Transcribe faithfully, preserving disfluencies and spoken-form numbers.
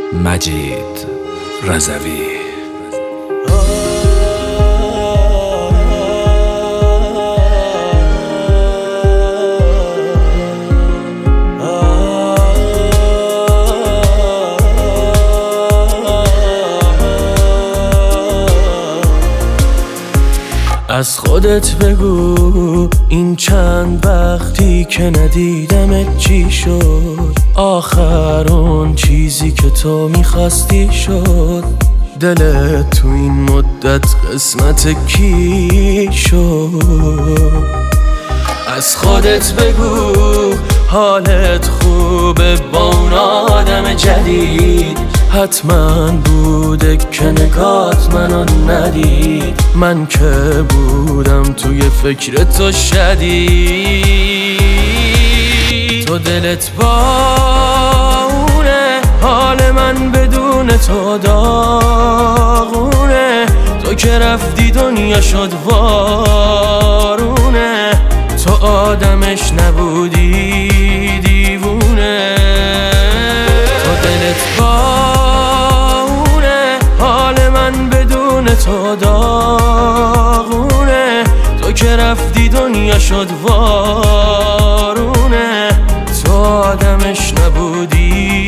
مجید رضوی. از خودت بگو این چند وقتی که ندیدمت چی شد؟ آخر اون چیزی که تو میخواستی شد؟ دلت تو این مدت قسمت کی شد؟ از خودت بگو حالت خوبه با اون آدم جدید؟ حتما بوده که نگات منو ندید. من که بودم توی فکر تو شدید. تو دلت با اونه، حال من بدون تو داغونه. تو که رفتی دنیا شد وارونه. تو آدمش نبودی دیوونه. تو دلت با تو داغونه. تو که رفتی دنیا شد وارونه. تو آدمش نبودی